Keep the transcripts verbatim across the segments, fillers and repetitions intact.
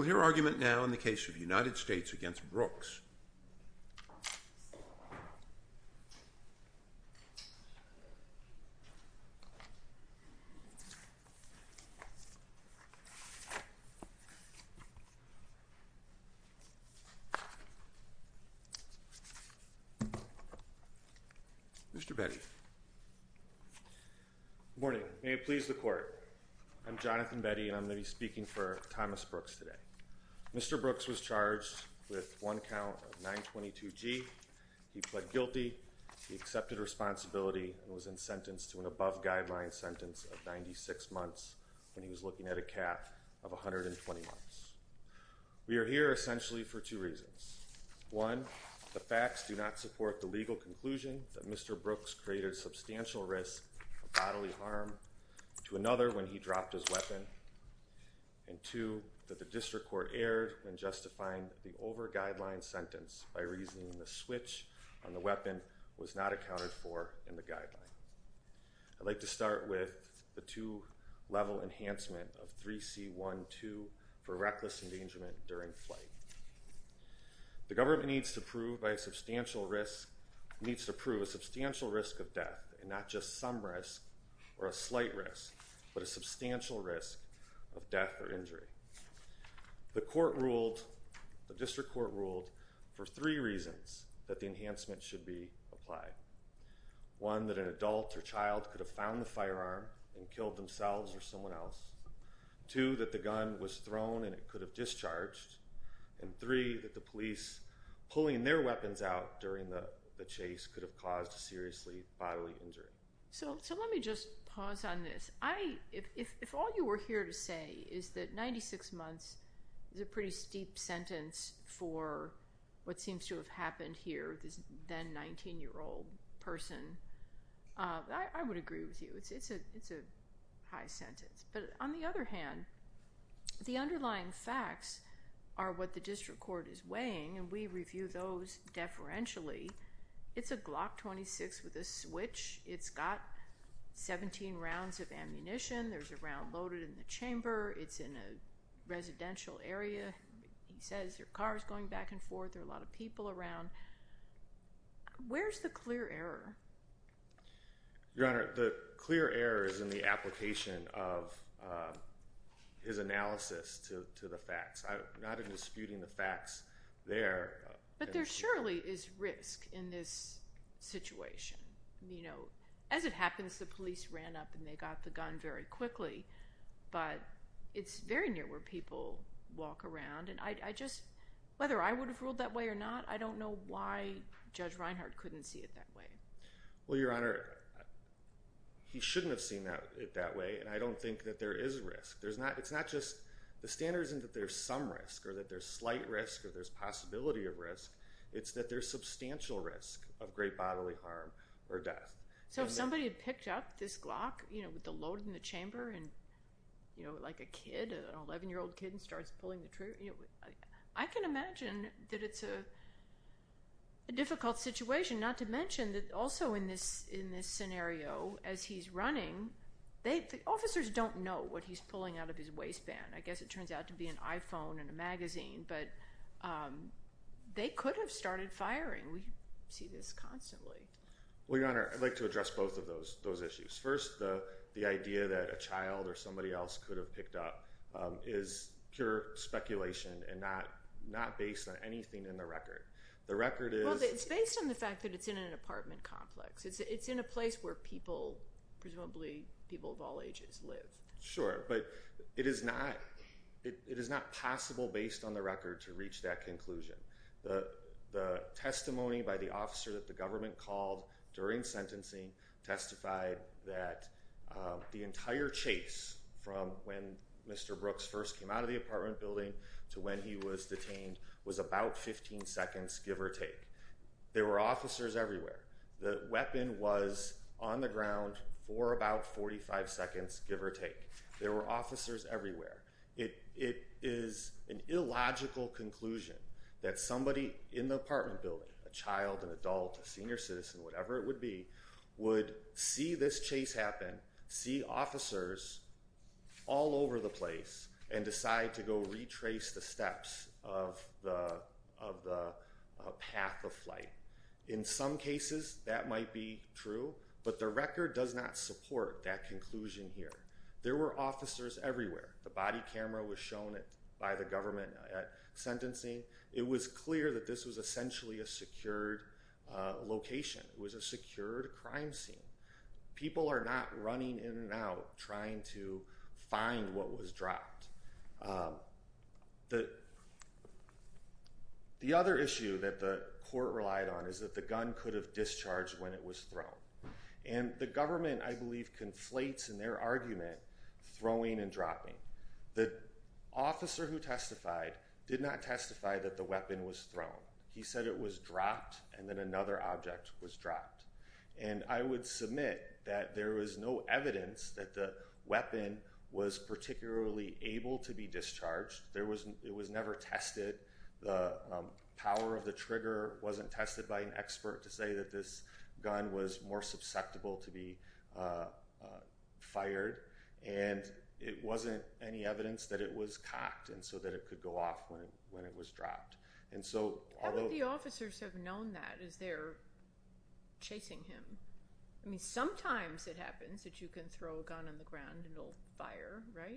We'll hear argument now in the case of United States against Brooks. Mister Betty. Good morning. May it please the court. I'm Jonathan Betty, and I'm going to be speaking for Thomas Brooks today. Mister Brooks was charged with one count of nine twenty-two G. He pled guilty, he accepted responsibility, and was then sentenced to an above-guideline sentence of ninety-six months when he was looking at a cap of one hundred twenty months. We are here essentially for two reasons. One, the facts do not support the legal conclusion that Mister Brooks created substantial risk of bodily harm to another when he dropped his weapon, and two, that the district court erred when justifying the over-guideline sentence by reasoning the switch on the weapon was not accounted for in the guideline. I'd like to start with the two-level enhancement of three C one two for reckless endangerment during flight. The government needs to prove by a substantial risk, needs to prove a substantial risk of death, and not just some risk or a slight risk, but a substantial risk of death or injury. The court ruled, the district court ruled, for three reasons that the enhancement should be applied. One, that an adult or child could have found the firearm and killed themselves or someone else. Two, that the gun was thrown and it could have discharged. And three, that the police pulling their weapons out during the, the chase could have caused seriously bodily injury. So, so let me just pause on this. I, if, if, if all you were here to say is that ninety-six months is a pretty steep sentence for what seems to have happened here, this then nineteen-year-old person, uh, I, I would agree with you. It's, it's, a, it's a high sentence. But on the other hand, the underlying facts are what the district court is weighing, and we review those deferentially. It's a Glock twenty-six with a switch. It's got seventeen rounds of ammunition. There's a round loaded in the chamber. It's in a residential area. He says there are cars going back and forth. There are a lot of people around. Where's the clear error? Your Honor, the clear error is in the application of uh, his analysis to, to the facts. I'm not in disputing the facts there. Uh, but there surely is risk in this situation. You know, as it happens, the police ran up and they got the gun very quickly, but it's very near where people walk around. And I, I just, whether I would have ruled that way or not, I don't know why Judge Reinhardt couldn't see it that way. Well, Your Honor, he shouldn't have seen that it that way, and I don't think that there is risk. There's not. It's not just the standard isn't that there's some risk or that there's slight risk or there's possibility of risk. It's that there's substantial risk of great bodily harm or death. So and if somebody had picked up this Glock, you know, with the load in the chamber, and you know, like a kid, an eleven-year-old kid, and starts pulling the trigger, you know, I, I can imagine that it's a a difficult situation. Not to mention that also in this in this scenario, as he's running, they the officers don't know what he's pulling out of his waistband. I guess it turns out to be an iPhone and a magazine, but um, they could have started firing. We see this constantly. Well, Your Honor, I'd like to address both of those those issues. First, the the idea that a child or somebody else could have picked up um, is pure speculation and not not based on anything in the record. The record is... Well, it's based on the fact that it's in an apartment complex. It's it's in a place where people, presumably people of all ages, live. Sure, but it is not it, it is not possible based on the record to reach that conclusion. The the testimony by the officer that the government called during sentencing testified that uh, the entire chase from when Mister Brooks first came out of the apartment building to when he was detained was about fifteen seconds, give or take. There were officers everywhere. The weapon was on the ground for about forty-five seconds, give or take. There were officers everywhere. It it is an illogical conclusion that somebody in the apartment building, a child, an adult, a senior citizen, whatever it would be, would see this chase happen, see officers all over the place, and decide to go retrace the steps of the, of the uh, path of flight. In some cases, that might be true, but the record does not support that conclusion here. There were officers everywhere. The body camera was shown at, by the government at sentencing. It was clear that this was essentially a secured uh, location. It was a secured crime scene. People are not running in and out trying to find what was dropped. Um, the, the other issue that the court relied on is that the gun could have discharged when it was thrown. And the government, I believe, conflates in their argument throwing and dropping. The officer who testified did not testify that the weapon was thrown. He said it was dropped and then another object was dropped. And I would submit that there was no evidence that the weapon was particularly able to be discharged. There was, it was never tested. The um, power of the trigger wasn't tested by an expert to say that this gun was more susceptible to be uh, uh, fired. And it wasn't any evidence that it was cocked and so that it could go off when it, when it was dropped. And so, how although would the officers have known that as they're chasing him? I mean, sometimes it happens that you can throw a gun on the ground and it'll fire, right?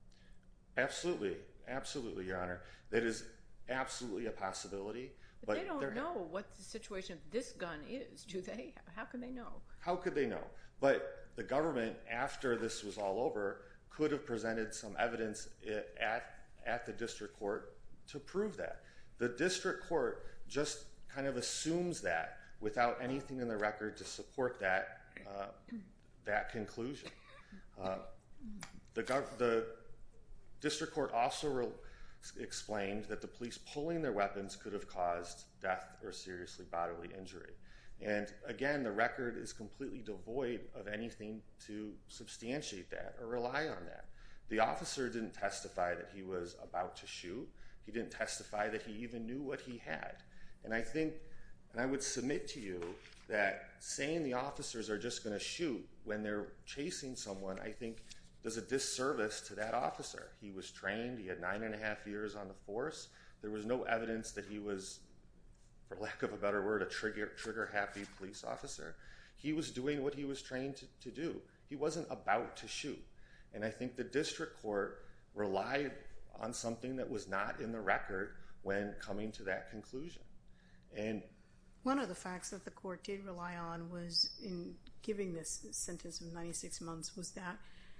Absolutely, absolutely, Your Honor. That is absolutely a possibility. But, but they don't there, know what the situation of this gun is, do they? How can they know? How could they know? But the government, after this was all over, could have presented some evidence at, at the district court to prove that. The district court just kind of assumes that without anything in the record to support that, uh, that conclusion. Uh, the, gov the district court also re explained that the police pulling their weapons could have caused death or seriously bodily injury. And again, the record is completely devoid of anything to substantiate that or rely on that. The officer didn't testify that he was about to shoot. He didn't testify that he even knew what he had. And I think, and I would submit to you that saying the officers are just going to shoot when they're chasing someone, I think does a disservice to that officer. He was trained. He had nine and a half years on the force. There was no evidence that he was, for lack of a better word, a trigger, trigger-happy police officer. He was doing what he was trained to, to do. He wasn't about to shoot. And I think the district court relied on something that was not in the record when coming to that conclusion. And one of the facts that the court did rely on was in giving this sentence of ninety-six months was that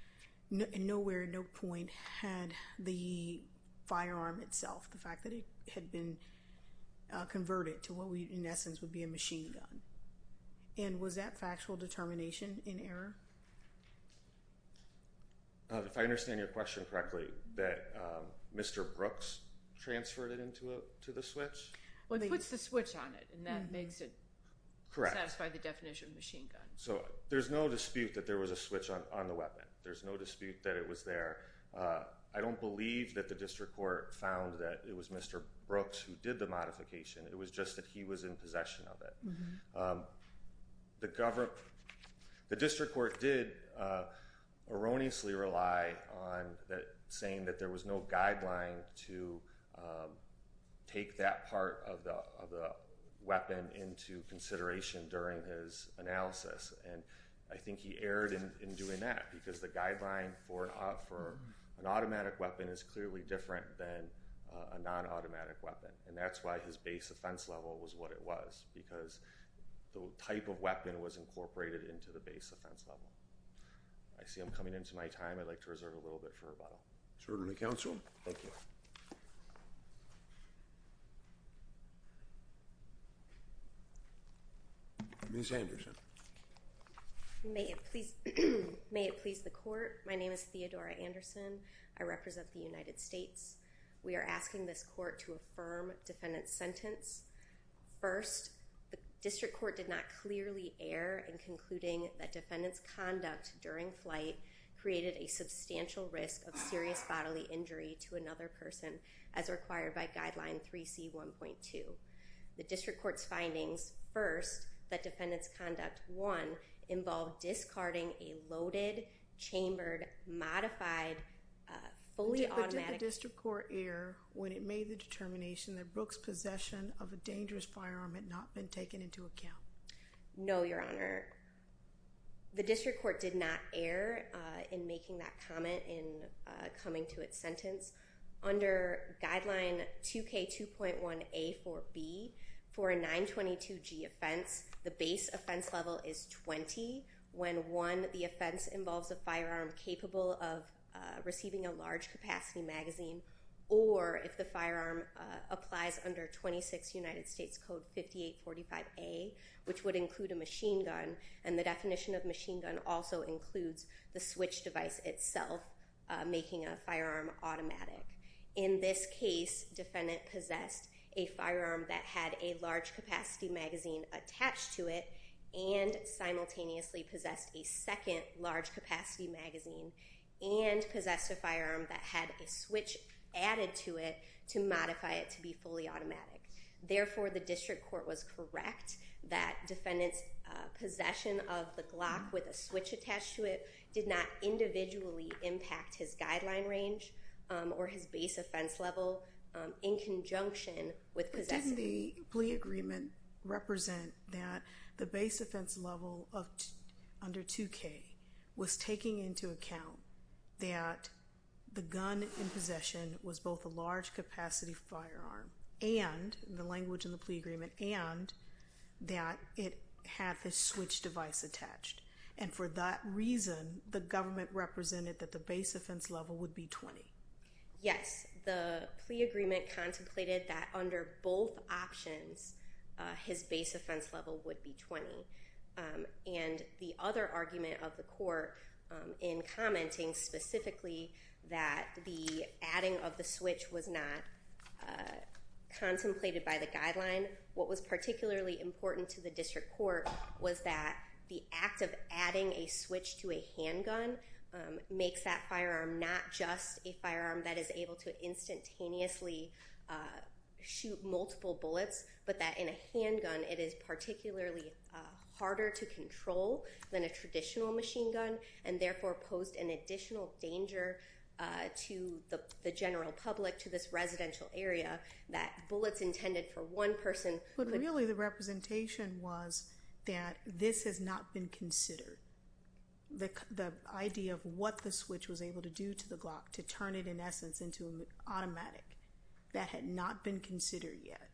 no, nowhere, at no point had the firearm itself, the fact that it had been uh, converted to what we, in essence, would be a machine gun. And was that factual determination in error? Uh, if I understand your question correctly, that um, Mister Brooks transferred it into a, to the switch? Well, it puts the switch on it, and that mm-hmm. makes it correct. Satisfy the definition of machine gun. So there's no dispute that there was a switch on, on the weapon. There's no dispute that it was there. Uh, I don't believe that the district court found that it was Mister Brooks who did the modification. It was just that he was in possession of it. Mm-hmm. um, the government, the district court did uh, erroneously rely on that, saying that there was no guideline to um, take that part of the of the weapon into consideration during his analysis, and I think he erred in, in doing that because the guideline for an, uh, for an automatic weapon is clearly different than uh, a non-automatic weapon, and that's why his base offense level was what it was, because the type of weapon was incorporated into the base offense level. I see I'm coming into my time. I'd like to reserve a little bit for rebuttal. Certainly, counsel. Thank you. Miz Anderson. May it please, may it please the court. My name is Theodora Anderson. I represent the United States. We are asking this court to affirm defendant's sentence. First, the district court did not clearly err in concluding that defendant's conduct during flight created a substantial risk of serious bodily injury to another person as required by guideline three C one point two. The district court's findings, first, that defendant's conduct, one, involved discarding a loaded, chambered, modified, uh, fully did, but automatic... did the district court err when it made the determination that Brooks' possession of a dangerous firearm had not been taken into account? No, Your Honor. The district court did not err uh, in making that comment in uh, coming to its sentence. Under Guideline two K two point one A four B, for a nine twenty-two G offense, the base offense level is twenty when, one, the offense involves a firearm capable of uh, receiving a large capacity magazine, or if the firearm uh, applies under twenty-six United States Code fifty-eight forty-five A, which would include a machine gun, and the definition of machine gun also includes the switch device itself, uh, making a firearm automatic. In this case, defendant possessed a firearm that had a large capacity magazine attached to it and simultaneously possessed a second large capacity magazine and possessed a firearm that had a switch added to it to modify it to be fully automatic. Therefore, the district court was correct that defendant's uh, possession of the Glock with a switch attached to it did not individually impact his guideline range um, or his base offense level um, in conjunction with possessing... But didn't the plea agreement represent that the base offense level of t- under two K was taking into account that the gun in possession was both a large capacity firearm and, the language in the plea agreement, and that it had this switch device attached. And for that reason, the government represented that the base offense level would be twenty. Yes, the plea agreement contemplated that under both options, uh, his base offense level would be twenty. Um, and the other argument of the court um, in commenting specifically that the adding of the switch was not uh, contemplated by the guideline, what was particularly important to the district court was that the act of adding a switch to a handgun um, makes that firearm not just a firearm that is able to instantaneously uh, shoot multiple bullets, but that in a handgun it is particularly uh, harder to control than a traditional machine gun, and therefore posed an additional danger uh, to the, the general public, to this residential area, that bullets intended for one person But could... really the representation was that this has not been considered. The, the idea of what the switch was able to do to the Glock, to turn it in essence into an automatic, that had not been considered yet.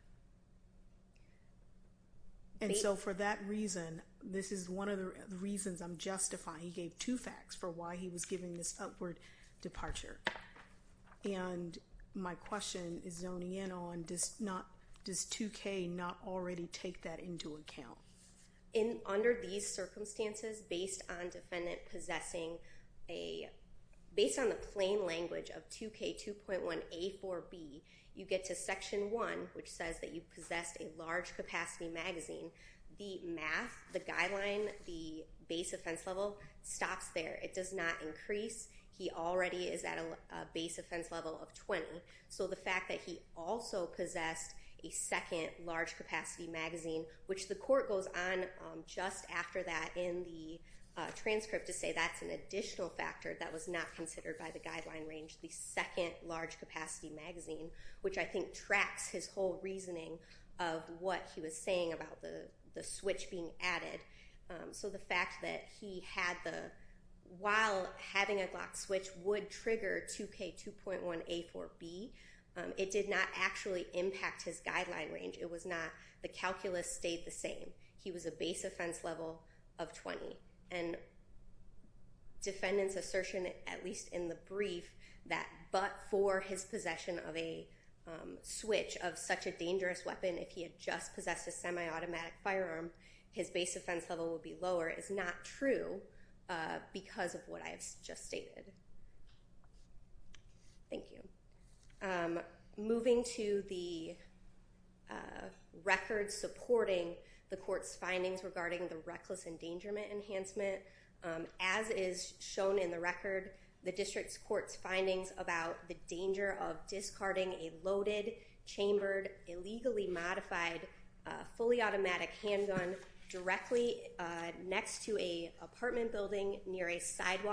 And so for that reason, this is one of the reasons I'm justifying. He gave two facts for why he was giving this upward departure. And my question is zoning in on, does not does two K not already take that into account? In under these circumstances, based on defendant possessing a, based on the plain language of two K two point one A four B, you get to section one, which says that you possessed a large capacity magazine. The math, the guideline, the base offense level stops there. It does not increase. He already is at a, a base offense level of twenty. So the fact that he also possessed a second large capacity magazine, which the court goes on um, just after that in the uh, transcript to say that's an additional factor that was not considered by the guideline range, the second large capacity magazine, which I think tracks his whole reasoning of what he was saying about the, the switch being added. Um, so the fact that he had the, while having a Glock switch would trigger two K two point one A four B, Um, it did not actually impact his guideline range. It was not, the calculus stayed the same. He was a base offense level of twenty. And defendant's assertion, at least in the brief, that but for his possession of a um, switch of such a dangerous weapon, if he had just possessed a semi-automatic firearm, his base offense level would be lower, is not true uh, because of what I have just stated. Thank you. Um, moving to the uh, record supporting the court's findings regarding the reckless endangerment enhancement, um, as is shown in the record, the district court's findings about the danger of discarding a loaded, chambered, illegally modified, uh, fully automatic handgun directly uh, next to a apartment building near a sidewalk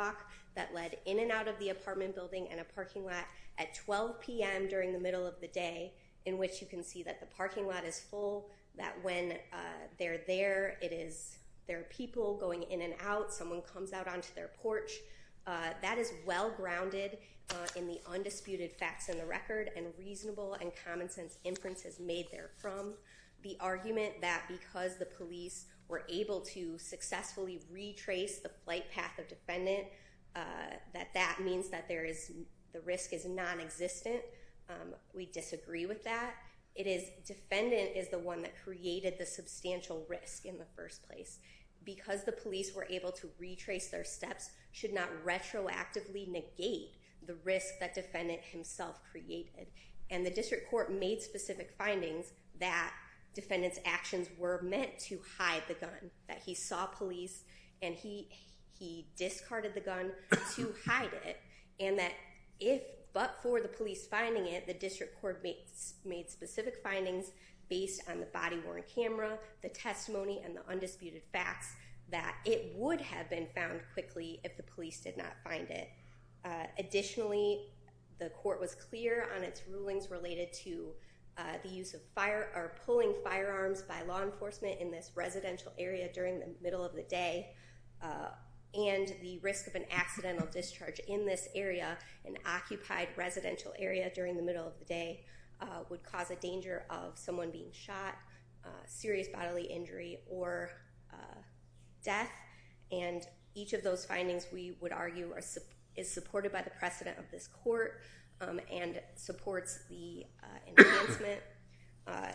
that led in and out of the apartment building and a parking lot at twelve p m during the middle of the day, in which you can see that the parking lot is full, that when uh, they're there, it is there are people going in and out, someone comes out onto their porch. Uh, that is well grounded uh, in the undisputed facts in the record and reasonable and common sense inferences made therefrom. The argument that because the police were able to successfully retrace the flight path of defendant, uh, that that means that there is the risk is non-existent. Um, we disagree with that. It is defendant is the one that created the substantial risk in the first place. Because the police were able to retrace their steps should not retroactively negate the risk that defendant himself created. And the district court made specific findings that defendant's actions were meant to hide the gun, that he saw police and he he discarded the gun to hide it, and that if but for the police finding it, the district court made, made specific findings based on the body-worn camera, the testimony, and the undisputed facts that it would have been found quickly if the police did not find it. Uh, additionally, the court was clear on its rulings related to uh, the use of fire or pulling firearms by law enforcement in this residential area during the middle of the day, uh, and the risk of an accidental discharge in this area, an occupied residential area during the middle of the day, uh, would cause a danger of someone being shot, uh, serious bodily injury, or uh, death. And each of those findings, we would argue, are su- is supported by the precedent of this court um, and supports the uh, enhancement. Uh,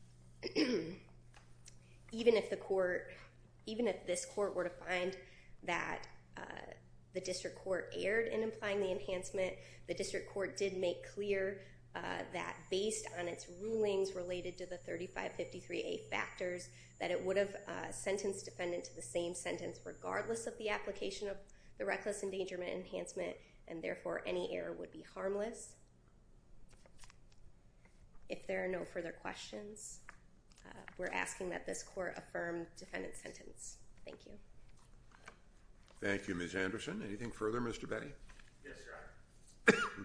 even if the court, even if this court were to find that uh, the district court erred in implying the enhancement, the district court did make clear uh, that based on its rulings related to the thirty-five fifty-three A factors, that it would have uh, sentenced defendant to the same sentence regardless of the application of the reckless endangerment enhancement, and therefore any error would be harmless. If there are no further questions, uh, we're asking that this court affirm defendant's sentence. Thank you. Thank you, Miz Anderson. Anything further, Mister Betty? Yes, Your Honor.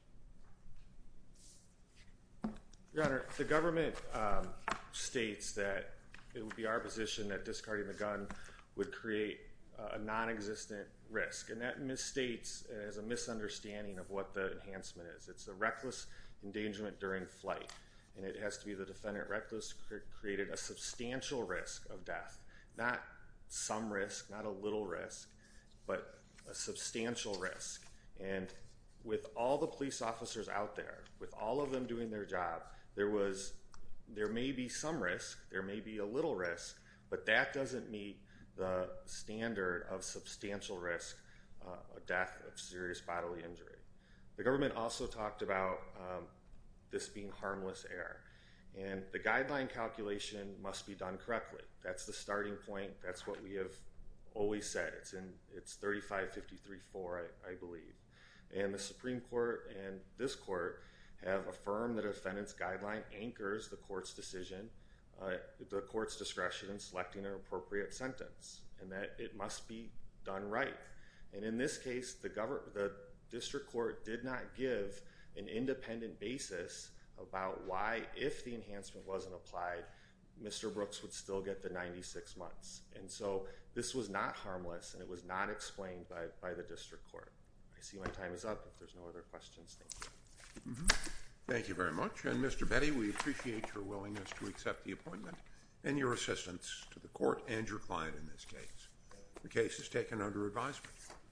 Your Honor, the government um, states that it would be our position that discarding the gun would create uh, a non-existent risk, and that misstates as a misunderstanding of what the enhancement is. It's a reckless endangerment during flight, and it has to be the defendant reckless cr- created a substantial risk of death, not some risk, not a little risk, but a substantial risk. And with all the police officers out there, with all of them doing their job, there was, there may be some risk, there may be a little risk, but that doesn't meet the standard of substantial risk, uh, a death of serious bodily injury. The government also talked about um, this being harmless error, and the guideline calculation must be done correctly. That's the starting point. That's what we have always said. It's in it's thirty-five fifty-three four, I, I believe. And the Supreme Court and this court have affirmed that a defendant's guideline anchors the court's decision, uh, the court's discretion in selecting an appropriate sentence, and that it must be done right. And in this case, the government, the district court did not give an independent basis about why, if the enhancement wasn't applied, Mister Brooks would still get the ninety-six months. And so this was not harmless, and it was not explained by, by the district court. I see my time is up. If there's no other questions, thank you. Mm-hmm. Thank you very much. And Mister Betty, we appreciate your willingness to accept the appointment and your assistance to the court and your client in this case. The case is taken under advisement.